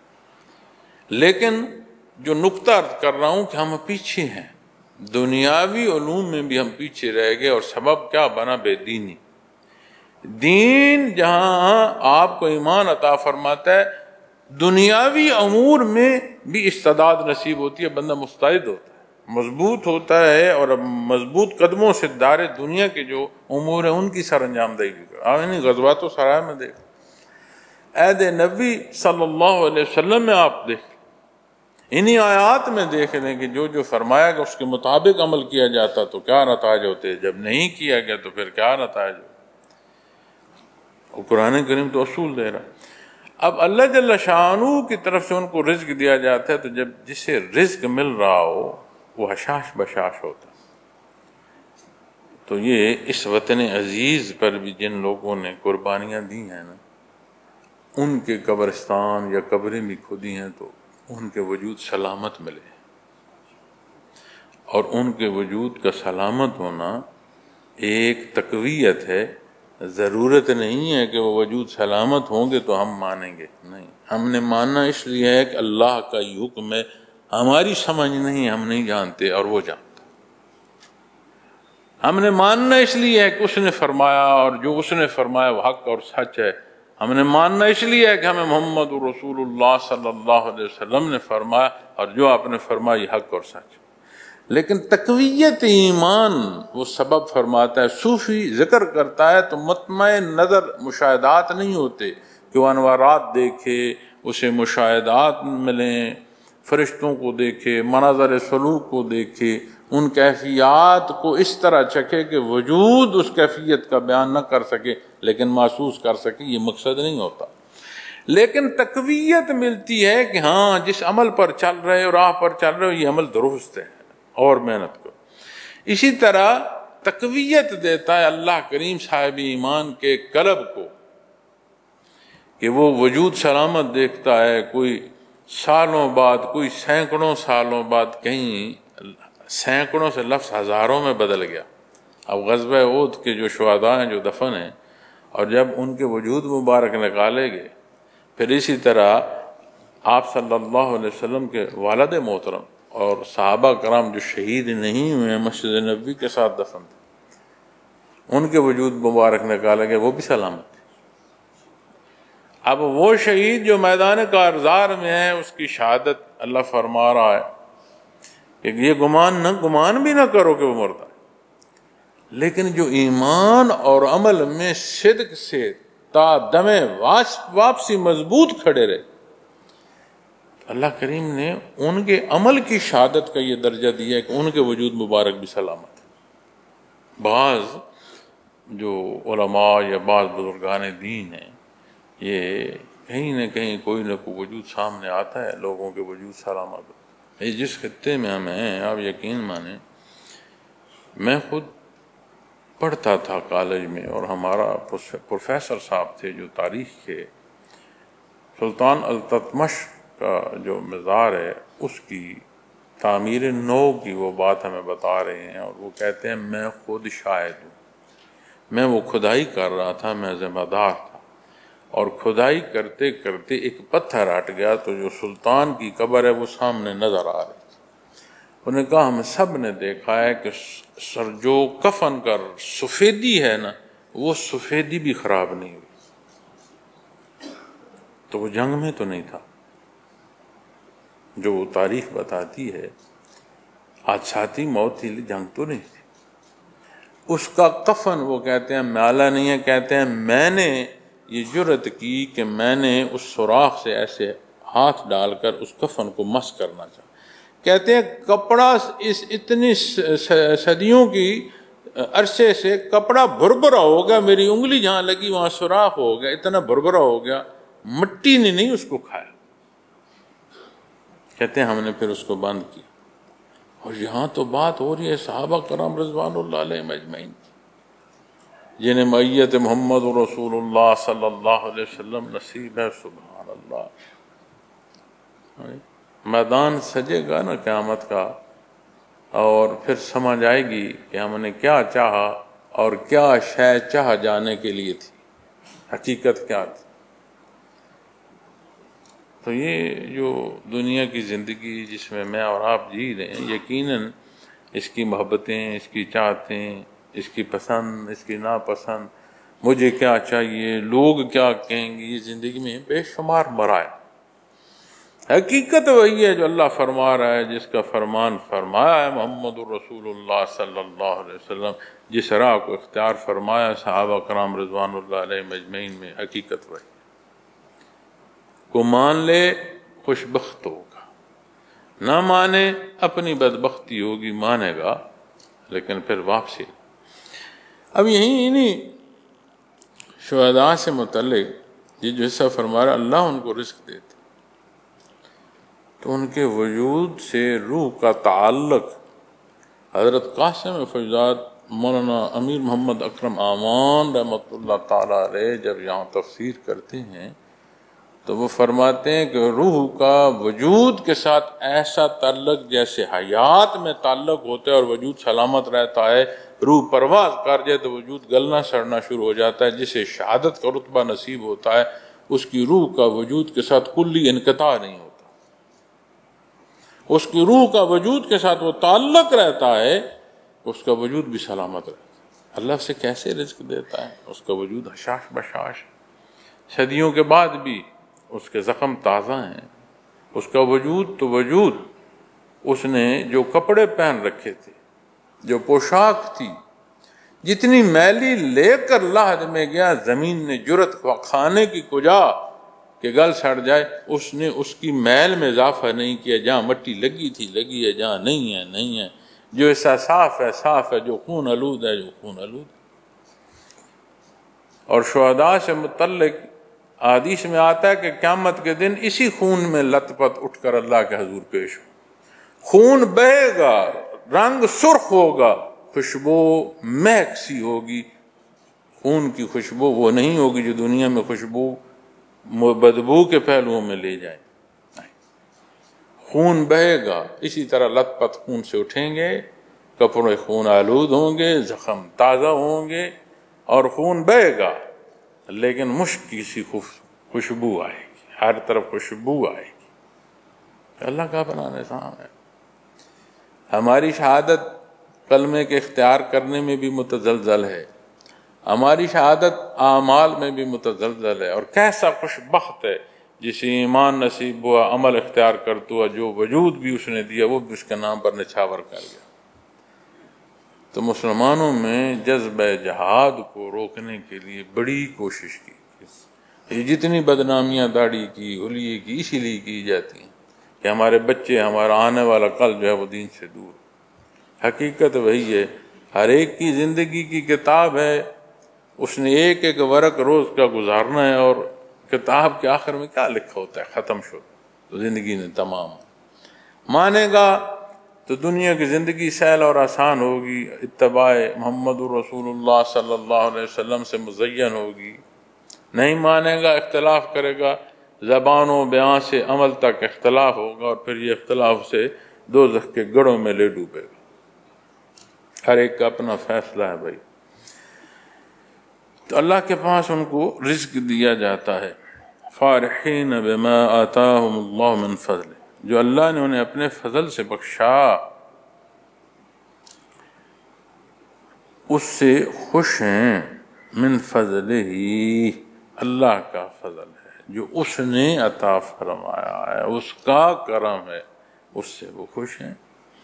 لیکن جو نقطہ عرض کر رہا ہوں کہ ہم پیچھے ہیں، دنیاوی علوم میں بھی ہم پیچھے رہ گئے، اور سبب کیا بنا؟ بے دینی۔ دین جہاں آپ کو ایمان عطا فرماتا ہے، دنیاوی امور میں بھی استعداد نصیب ہوتی ہے، بندہ مستعد ہوتا ہے، مضبوط ہوتا ہے، اور مضبوط قدموں سے دار دنیا کے جو امور ہیں ان کی سر انجام دہی بھی کرا۔ انہیں غزوات و سرائے میں دیکھ، عہد نبی صلی اللہ علیہ وسلم میں آپ دیکھ، انہی آیات میں دیکھ لیں کہ جو فرمایا کہ اس کے مطابق عمل کیا جاتا تو کیا نتائج ہوتے، جب نہیں کیا گیا تو پھر کیا نتائج ہوتے۔ اور قرآن کریم تو اصول دے رہا۔ اب اللہ جل شانہ کی طرف سے ان کو رزق دیا جاتا ہے، تو جب جسے رزق مل رہا ہو وہ حشاش بشاش ہوتا۔ تو یہ اس وطن عزیز پر بھی جن لوگوں نے قربانیاں دی ہیں نا، ان کے قبرستان یا قبریں بھی کھودی ہیں تو ان کے وجود سلامت ملے، اور ان کے وجود کا سلامت ہونا ایک تقویت ہے۔ ضرورت نہیں ہے کہ وہ وجود سلامت ہوں گے تو ہم مانیں گے، نہیں، ہم نے ماننا اس لیے ہے کہ اللہ کا یہ حکم ہے، ہماری سمجھ نہیں، ہم نہیں جانتے اور وہ جانتا۔ ہم نے ماننا اس لیے ہے کہ اس نے فرمایا، اور جو اس نے فرمایا وہ حق اور سچ ہے۔ ہم نے ماننا اس لیے ہے کہ ہمیں محمد رسول اللہ صلی اللہ علیہ وسلم نے فرمایا، اور جو آپ نے فرمایا یہ حق اور سچ۔ لیکن تقویت ایمان وہ سبب فرماتا ہے۔ صوفی ذکر کرتا ہے تو مطمع نظر مشاہدات نہیں ہوتے کہ وہ انوارات دیکھے، اسے مشاہدات ملیں، فرشتوں کو دیکھے، مناظر سلوک کو دیکھے، ان کیفیات کو اس طرح چکھے کہ وجود اس کیفیت کا بیان نہ کر سکے لیکن محسوس کر سکے، یہ مقصد نہیں ہوتا۔ لیکن تقویت ملتی ہے کہ ہاں جس عمل پر چل رہے ہو، راہ پر چل رہے ہو، یہ عمل درست ہے اور محنت کرو۔ اسی طرح تقویت دیتا ہے اللہ کریم صاحب ایمان کے قلب کو کہ وہ وجود سلامت دیکھتا ہے، کوئی سالوں بعد، کوئی سینکڑوں سالوں بعد، کہیں سینکڑوں سے لفظ ہزاروں میں بدل گیا۔ اب غزوہ احد کے جو شہداء ہیں، جو دفن ہیں، اور جب ان کے وجود مبارک نکالے گئے، پھر اسی طرح آپ صلی اللہ علیہ وسلم کے والد محترم اور صحابہ کرام جو شہید نہیں ہوئے، مسجد نبوی کے ساتھ دفن تھے، ان کے وجود مبارک نکالے گئے، وہ بھی سلامت تھے۔ اب وہ شہید جو میدان کارزار میں ہے، اس کی شہادت اللہ فرما رہا ہے کہ یہ گمان بھی نہ کرو کہ وہ مردہ ہے، لیکن جو ایمان اور عمل میں صدق سے تا دم واپسی مضبوط کھڑے رہے، اللہ کریم نے ان کے عمل کی شہادت کا یہ درجہ دیا ہے کہ ان کے وجود مبارک بھی سلامت ہے۔ بعض جو علماء یا بعض بزرگان دین ہیں، یہ کہیں نہ کہیں کوئی نہ کوئی وجود سامنے آتا ہے، لوگوں کے وجود سلامت۔ یہ جس خطے میں ہم ہیں، آپ یقین مانیں، میں خود پڑھتا تھا کالج میں، اور ہمارا پروفیسر صاحب تھے جو تاریخ کے، سلطان التتمش کا جو مزار ہے اس کی تعمیر نو کی وہ بات ہمیں بتا رہے ہیں، اور وہ کہتے ہیں میں خود شاہد ہوں، میں وہ کھدائی کر رہا تھا، میں ذمہ دار تھا، اور کھدائی کرتے کرتے ایک پتھر ہٹ گیا تو جو سلطان کی قبر ہے وہ سامنے نظر آ رہی تھی۔ انہوں نے کہا ہم سب نے دیکھا ہے کہ سر جو کفن کا سفیدی ہے نا، وہ سفیدی بھی خراب نہیں ہوئی، تو وہ جنگ میں تو نہیں تھا۔ جو تاریخ بتاتی ہے حادثاتی موت تھی، جنگ تو نہیں تھی۔ اس کا کفن وہ کہتے ہیں میلا نہیں ہے، کہتے ہیں میں نے یہ جرت کی کہ میں نے اس سوراخ سے ایسے ہاتھ ڈال کر اس کفن کو مس کرنا چاہا۔ کہتے ہیں کپڑا اس اتنی صدیوں کی عرصے سے کپڑا بھربھرا ہو گیا، میری انگلی جہاں لگی وہاں سوراخ ہو گیا، اتنا بھربھرا ہو گیا، مٹی نے نہیں اس کو کھایا۔ کہتے ہیں ہم نے پھر اس کو بند کیا، اور یہاں تو بات ہو رہی ہے صحابہ کرام رضوان اللہ علیہم اجمعین، جنہیں معیت محمد رسول اللہ صلی اللہ علیہ وسلم نصیب ہے۔ سبحان اللہ، میدان سجے گا نا قیامت کا، اور پھر سمجھ آئے گی کہ ہم نے کیا چاہا اور کیا شے چاہ جانے کے لیے تھی، حقیقت کیا تھی۔ تو یہ جو دنیا کی زندگی جس میں میں اور آپ جی رہے ہیں، یقیناً اس کی محبتیں، اس کی چاہتیں، اس کی پسند، اس کی ناپسند، مجھے کیا چاہیے، لوگ کیا کہیں گے، یہ زندگی میں بے شمار مرائل۔ حقیقت وہی ہے جو اللہ فرما رہا ہے، جس کا فرمان فرمایا ہے محمد الرسول اللہ صلی اللہ علیہ وسلم، جس راہ کو اختیار فرمایا صحابہ کرام رضوان اللہ علیہم اجمعین میں، حقیقت وہی کو مان لے خوش بخت ہوگا، نہ مانے اپنی بدبختی ہوگی، مانے گا لیکن پھر واپسی۔ اب یہی انہی شہداء سے متعلق یہ جو حصہ فرما رہا اللہ ان کو رزق دیتے، تو ان کے وجود سے روح کا تعلق حضرت قاسم فیضات مولانا امیر محمد اکرم امان رحمۃ اللہ تعالی علیہ جب یہاں تفسیر کرتے ہیں تو وہ فرماتے ہیں کہ روح کا وجود کے ساتھ ایسا تعلق جیسے حیات میں تعلق ہوتا ہے اور وجود سلامت رہتا ہے، روح پرواز کر جائے تو وجود گلنا سڑنا شروع ہو جاتا ہے۔ جسے شہادت کا رتبہ نصیب ہوتا ہے اس کی روح کا وجود کے ساتھ کلی انقطاع نہیں ہوتا، اس کی روح کا وجود کے ساتھ وہ تعلق رہتا ہے، اس کا وجود بھی سلامت رہتا ہے۔ اللہ سے کیسے رزق دیتا ہے؟ اس کا وجود حشاش بشاش، صدیوں کے بعد بھی اس کے زخم تازہ ہیں، اس کا وجود تو وجود، اس نے جو کپڑے پہن رکھے تھے، جو پوشاک تھی، جتنی میلی لے کر لحد میں گیا، زمین نے جرت کھانے کی کجا کہ گل سڑ جائے، اس نے اس کی میل میں اضافہ نہیں کیا، جہاں مٹی لگی تھی لگی ہے، جہاں نہیں ہے نہیں ہے، جو ایسا صاف ہے صاف ہے، جو خون آلود ہے جو خون آلود ہے۔ اور شہداء سے متعلق حدیث میں آتا ہے کہ قیامت کے دن اسی خون میں لت پت اٹھ کر اللہ کے حضور پیش ہو، خون بہے گا، رنگ سرخ ہوگا، خوشبو مہک سی ہوگی، خون کی خوشبو وہ نہیں ہوگی جو دنیا میں خوشبو بدبو کے پہلوؤں میں لے جائے، خون بہے گا، اسی طرح لت پت خون سے اٹھیں گے، کپڑے خون آلود ہوں گے، زخم تازہ ہوں گے اور خون بہے گا، لیکن مشک کی سی خوشبو آئے گی، ہر طرف خوشبو آئے گی۔ اللہ کا بنا نظام ہے۔ ہماری شہادت کلمے کے اختیار کرنے میں بھی متزلزل ہے، ہماری شہادت اعمال میں بھی متزلزل ہے، اور کیسا خوش بخت ہے جسے ایمان نصیب ہوا، عمل اختیار کرتا ہوا، جو وجود بھی اس نے دیا وہ بھی اس کے نام پر نچھاور کر گیا۔ تو مسلمانوں میں جذبہ جہاد کو روکنے کے لیے بڑی کوشش کی، یہ جتنی بدنامیاں داڑھی کی حلیے کی اسی لیے کی جاتی ہیں کہ ہمارے بچے، ہمارا آنے والا کل جو ہے وہ دین سے دور۔ حقیقت وہی ہے، ہر ایک کی زندگی کی کتاب ہے، اس نے ایک ایک ورق روز کا گزارنا ہے، اور کتاب کے آخر میں کیا لکھا ہوتا ہے؟ ختم شد، تو زندگی نے تمام مانے گا تو دنیا کی زندگی سہل اور آسان ہوگی، اتباع محمد رسول اللہ صلی اللہ علیہ وسلم سے مزین ہوگی۔ نہیں مانے گا، اختلاف کرے گا، زبان و بیان سے عمل تک اختلاف ہوگا، اور پھر یہ اختلاف سے دوزخ کے گڑھوں میں لے ڈوبے گا۔ ہر ایک کا اپنا فیصلہ ہے بھائی۔ تو اللہ کے پاس ان کو رزق دیا جاتا ہے، فارحین بما آتاہم اللہ من فضل، جو اللہ نے انہیں اپنے فضل سے بخشا اس سے خوش ہیں، من فضل ہی، اللہ کا فضل ہے جو اس نے عطا فرمایا ہے، اس کا کرم ہے، اس سے وہ خوش ہیں۔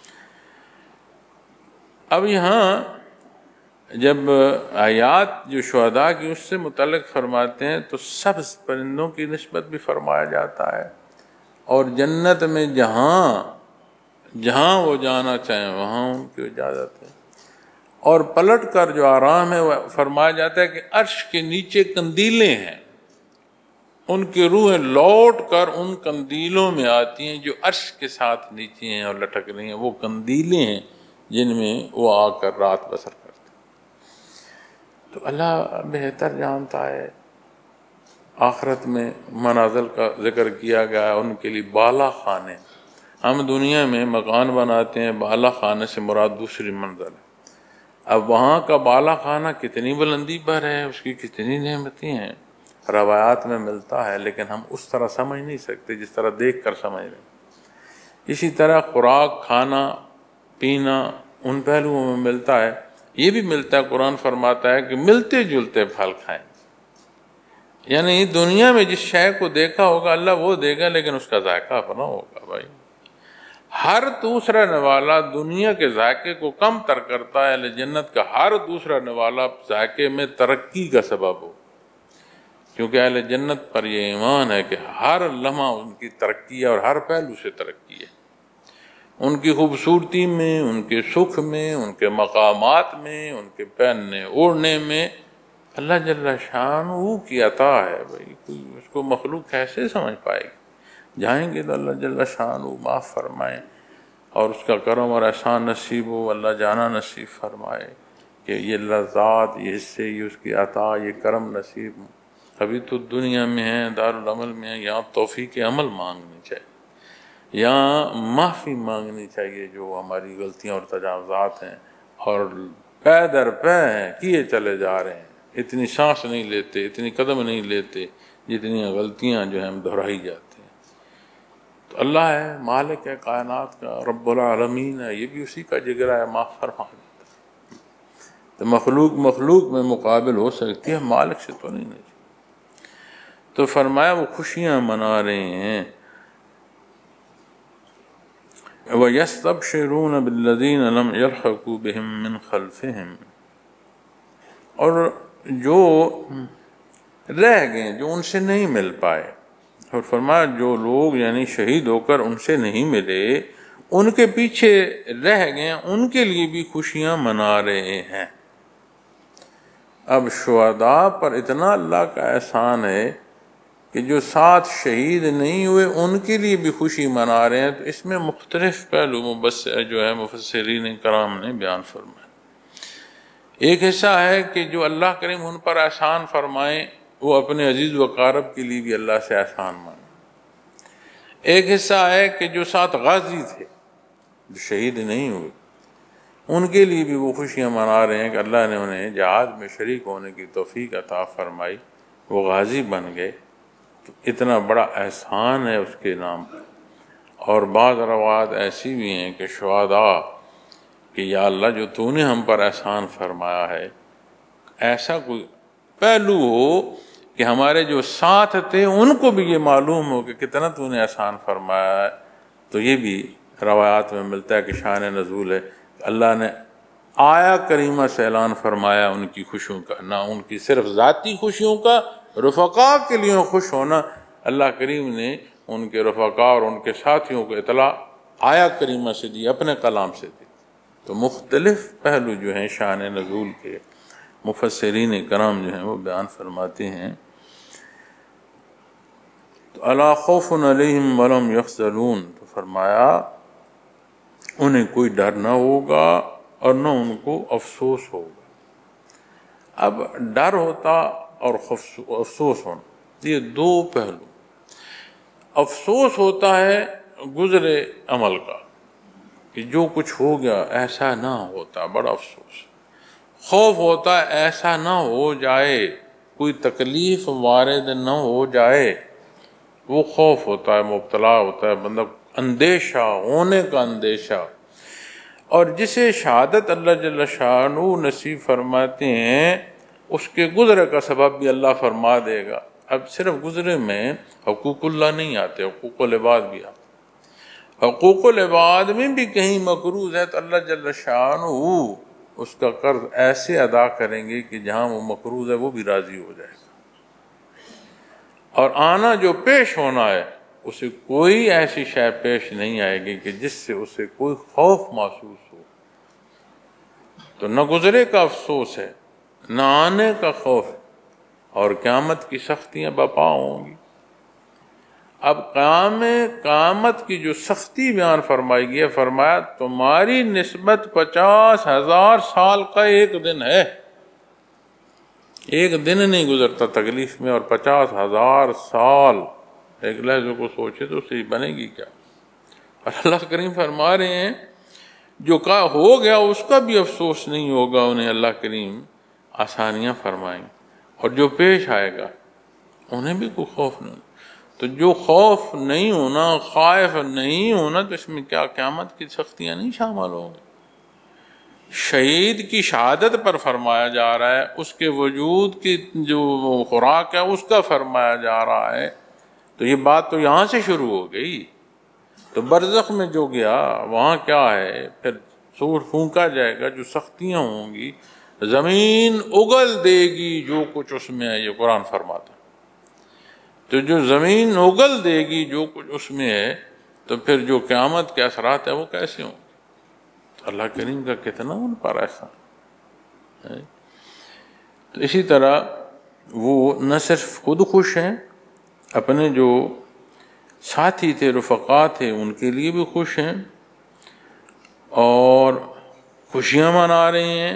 اب یہاں جب آیات جو شہداء کی اس سے متعلق فرماتے ہیں تو سبز پرندوں کی نسبت بھی فرمایا جاتا ہے، اور جنت میں جہاں وہ جانا چاہیں وہاں ان کی اجازت ہے، اور پلٹ کر جو آرام ہے وہ فرمایا جاتا ہے کہ عرش کے نیچے قندیلیں ہیں، ان کی روحیں لوٹ کر ان قندیلوں میں آتی ہیں جو عرش کے ساتھ نیچے ہیں اور لٹک رہی ہیں، وہ قندیلیں ہیں جن میں وہ آ کر رات بسر کرتے۔ تو اللہ بہتر جانتا ہے۔ آخرت میں منازل کا ذکر کیا گیا ہے، ان کے لیے بالا خانے۔ ہم دنیا میں مکان بناتے ہیں، بالا خانے سے مراد دوسری منزل ہے۔ اب وہاں کا بالا خانہ کتنی بلندی پر ہے، اس کی کتنی نعمتیں ہیں، روایات میں ملتا ہے، لیکن ہم اس طرح سمجھ نہیں سکتے جس طرح دیکھ کر سمجھ رہے ہیں۔ اسی طرح خوراک، کھانا پینا ان پہلوؤں میں ملتا ہے، یہ بھی ملتا ہے۔ قرآن فرماتا ہے کہ ملتے جلتے پھل کھائیں، یعنی دنیا میں جس شے کو دیکھا ہوگا اللہ وہ دے گا، لیکن اس کا ذائقہ اپنا ہوگا بھائی۔ ہر دوسرا نوالا دنیا کے ذائقے کو کم تر کرتا ہے، لیکن جنت کا ہر دوسرا نوالا ذائقے میں ترقی کا سبب ہو، کیونکہ اہل جنت پر یہ ایمان ہے کہ ہر لمحہ ان کی ترقی ہے اور ہر پہلو سے ترقی ہے، ان کی خوبصورتی میں، ان کے سکھ میں، ان کے مقامات میں، ان کے پہننے اوڑھنے میں اللہ جل شانہ کی عطا ہے بھائی۔ کوئی اس کو مخلوق کیسے سمجھ پائے گی؟ جائیں گے تو اللہ جل شانہ معاف فرمائے اور اس کا کرم اور احسان نصیب ہو، اللہ جانا نصیب فرمائے کہ یہ لذات، یہ حصے، یہ اس کی عطا، یہ کرم نصیب ہو۔ ابھی تو دنیا میں ہیں، دارالعمل میں ہیں، یہاں توفیق عمل مانگنی چاہیے، یہاں معافی مانگنی چاہیے جو ہماری غلطیاں اور تجاوزات ہیں، اور پے در پے ہیں کیے چلے جا رہے ہیں، اتنی سانس نہیں لیتے، اتنی قدم نہیں لیتے جتنی غلطیاں جو ہیں ہم دہرائی جاتے ہیں۔ تو اللہ ہے، مالک ہے کائنات کا، رب العالمین ہے، یہ بھی اسی کا جگرا ہے، معاف فرما دیتا ہے۔ تو مخلوق میں مقابل ہو سکتی ہے، مالک سے تو نہیں۔ تو فرمایا وہ خوشیاں منا رہے ہیں، وَيَسْتَبْشِرُونَ بِالَّذِينَ لَمْ يَلْحَقُوا بِهِم مِّنْ خَلْفِهِمْ، اور جو رہ گئے، جو ان سے نہیں مل پائے، اور فرمایا جو لوگ یعنی شہید ہو کر ان سے نہیں ملے، ان کے پیچھے رہ گئے، ان کے لیے بھی خوشیاں منا رہے ہیں۔ اب شہداء پر اتنا اللہ کا احسان ہے کہ جو ساتھ شہید نہیں ہوئے ان کے لیے بھی خوشی منا رہے ہیں، تو اس میں مختلف پہلو جو ہے مفسرین کرام نے بیان فرمائے۔ ایک حصہ ہے کہ جو اللہ کریم ان پر احسان فرمائیں وہ اپنے عزیز و اقارب کے لیے بھی اللہ سے احسان مانگیں۔ ایک حصہ ہے کہ جو ساتھ غازی تھے، جو شہید نہیں ہوئے، ان کے لیے بھی وہ خوشیاں منا رہے ہیں کہ اللہ نے انہیں جہاد میں شریک ہونے کی توفیق عطا فرمائی، وہ غازی بن گئے، تو اتنا بڑا احسان ہے اس کے نام پر۔ اور بعض روایات ایسی بھی ہیں کہ شہداء کہ یا اللہ جو تو نے ہم پر احسان فرمایا ہے، ایسا کوئی پہلو ہو کہ ہمارے جو ساتھ تھے ان کو بھی یہ معلوم ہو کہ کتنا تو نے احسان فرمایا ہے۔ تو یہ بھی روایات میں ملتا ہے کہ شان نزول ہے، اللہ نے آیا کریمہ سے اعلان فرمایا ان کی خوشیوں کا، نہ ان کی صرف ذاتی خوشیوں کا، رفقاء کے لیے خوش ہونا، اللہ کریم نے ان کے رفقاء اور ان کے ساتھیوں کو اطلاع آیا کریمہ سے دی، اپنے کلام سے دی۔ تو مختلف پہلو جو ہیں شان نزول کے مفسرین کرام جو ہیں وہ بیان فرماتے ہیں تو الا خوف علیہم ولم یحزنون، تو فرمایا انہیں کوئی ڈر نہ ہوگا اور نہ ان کو افسوس ہوگا۔ اب ڈر ہوتا اور افسوس ہونا، یہ دو پہلو۔ افسوس ہوتا ہے گزرے عمل کا کہ جو کچھ ہو گیا ایسا نہ ہوتا، بڑا افسوس۔ خوف ہوتا ہے ایسا نہ ہو جائے، کوئی تکلیف وارد نہ ہو جائے، وہ خوف ہوتا ہے، مبتلا ہوتا ہے بندہ، اندیشہ ہونے کا اندیشہ۔ اور جسے شہادت اللہ جل شانہ نصیب فرماتے ہیں اس کے گزرے کا سبب بھی اللہ فرما دے گا۔ اب صرف گزرے میں حقوق اللہ نہیں آتے، حقوق العباد بھی آتے۔ حقوق العباد میں بھی کہیں مقروض ہے تو اللہ جل شانہ اس کا قرض ایسے ادا کریں گے کہ جہاں وہ مقروض ہے وہ بھی راضی ہو جائے گا۔ اور آنا جو پیش ہونا ہے اسے کوئی ایسی شے پیش نہیں آئے گی کہ جس سے اسے کوئی خوف محسوس ہو۔ تو نہ گزرے کا افسوس ہے، نہ آنے کا خوف ہے، اور قیامت کی سختیاں برپا ہوں گی۔ اب قیامت کی جو سختی بیان فرمائی گئی ہے، فرمایا تمہاری نسبت 50,000 سال کا ایک دن ہے۔ ایک دن نہیں گزرتا تکلیف میں، اور 50,000 سال ایک لحظے کو سوچے تو صحیح بنے گی کیا۔ اور اللہ کریم فرما رہے ہیں جو ہو گیا اس کا بھی افسوس نہیں ہوگا، انہیں اللہ کریم آسانیاں فرمائیں، اور جو پیش آئے گا انہیں بھی کوئی خوف نہیں۔ تو جو خوف نہیں ہونا، خائف نہیں ہونا، تو اس میں کیا قیامت کی سختیاں نہیں شامل ہوں گی؟ شہید کی شہادت پر فرمایا جا رہا ہے، اس کے وجود کی جو خوراک ہے اس کا فرمایا جا رہا ہے، تو یہ بات تو یہاں سے شروع ہو گئی۔ تو برزخ میں جو گیا وہاں کیا ہے، پھر سور پھونکا جائے گا، جو سختیاں ہوں گی، زمین اگل دے گی جو کچھ اس میں ہے، یہ قرآن فرماتا ہے۔ تو جو زمین اگل دے گی جو کچھ اس میں ہے، تو پھر جو قیامت کے اثرات ہیں وہ کیسے ہوں؟ اللہ کریم کا کتنا ان پر احسان ہے۔ تو اسی طرح وہ نہ صرف خود خوش ہیں، اپنے جو ساتھی تھے، رفقا تھے، ان کے لیے بھی خوش ہیں اور خوشیاں منا رہے ہیں،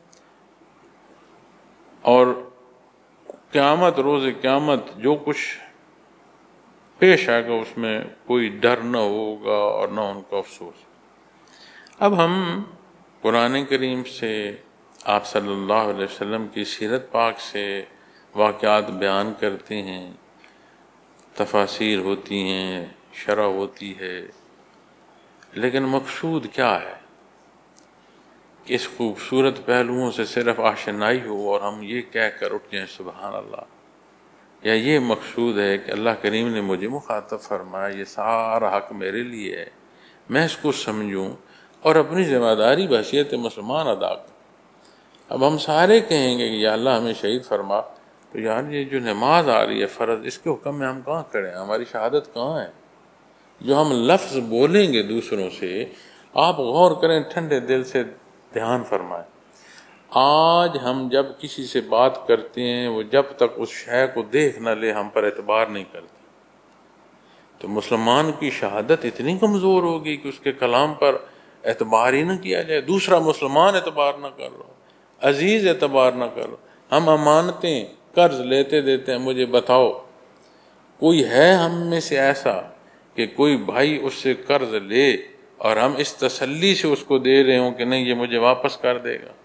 اور قیامت، روز قیامت جو کچھ پیش آئے گا اس میں کوئی ڈر نہ ہوگا اور نہ ان کو افسوس۔ اب ہم قرآن کریم سے، آپ صلی اللہ علیہ وسلم کی سیرت پاک سے واقعات بیان کرتے ہیں، تفاسیر ہوتی ہیں، شرح ہوتی ہے، لیکن مقصود کیا ہے کہ اس خوبصورت پہلوؤں سے صرف آشنائی ہو اور ہم یہ کہہ کر اٹھ جائیں سبحان اللہ، یا یہ مقصود ہے کہ اللہ کریم نے مجھے مخاطب فرمایا، یہ سارا حق میرے لیے ہے، میں اس کو سمجھوں اور اپنی ذمہ داری بحیثیت مسلمان ادا کروں۔ اب ہم سارے کہیں گے کہ یا اللہ ہمیں شہید فرما، تو یار یہ جو نماز آ رہی ہے فرض، اس کے حکم میں ہم کہاں کھڑے ہیں؟ ہماری شہادت کہاں ہے؟ جو ہم لفظ بولیں گے دوسروں سے، آپ غور کریں، ٹھنڈے دل سے دھیان فرمائیں۔ آج ہم جب کسی سے بات کرتے ہیں، وہ جب تک اس شے کو دیکھ نہ لے ہم پر اعتبار نہیں کرتے۔ تو مسلمان کی شہادت اتنی کمزور ہوگی کہ اس کے کلام پر اعتبار ہی نہ کیا جائے، دوسرا مسلمان اعتبار نہ کر رہا، عزیز اعتبار نہ کر رہا۔ ہم امانتیں قرض لیتے دیتے ہیں، مجھے بتاؤ کوئی ہے ہم میں سے ایسا کہ کوئی بھائی اس سے قرض لے اور ہم اس تسلی سے اس کو دے رہے ہوں کہ نہیں یہ مجھے واپس کر دے گا؟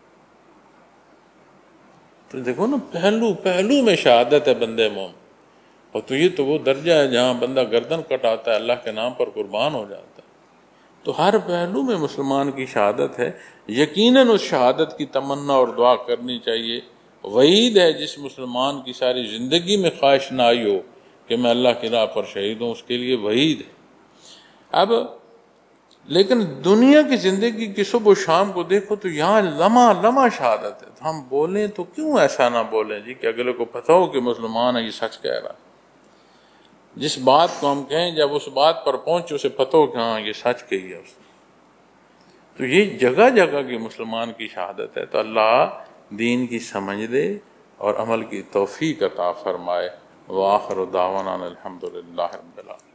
تو دیکھو نا، پہلو میں شہادت ہے بندے مومن، اور تو یہ تو وہ درجہ ہے جہاں بندہ گردن کٹاتا ہے، اللہ کے نام پر قربان ہو جاتا ہے۔ تو ہر پہلو میں مسلمان کی شہادت ہے، یقیناً اس شہادت کی تمنا اور دعا کرنی چاہیے۔ وعید ہے جس مسلمان کی ساری زندگی میں خواہش نہ آئی ہو کہ میں اللہ کی راہ پر شہید ہوں، اس کے لیے وعید ہے۔ اب لیکن دنیا کی زندگی کی صبح و شام کو دیکھو تو یہاں لمحہ لمحہ شہادت ہے، تو ہم بولیں تو کیوں ایسا نہ بولیں جی کہ اگلے کو پتہ ہو کہ مسلمان ہے، یہ سچ کہہ رہا ہے۔ جس بات کو ہم کہیں جب اس بات پر پہنچے اسے پتہ ہو کہ ہاں یہ سچ کہی ہے اس نے۔ تو یہ جگہ جگہ کی مسلمان کی شہادت ہے۔ تو اللہ دین کی سمجھ دے اور عمل کی توفیق عطا فرمائے۔ وآخر دعوانا الحمدللہ رب العالمین۔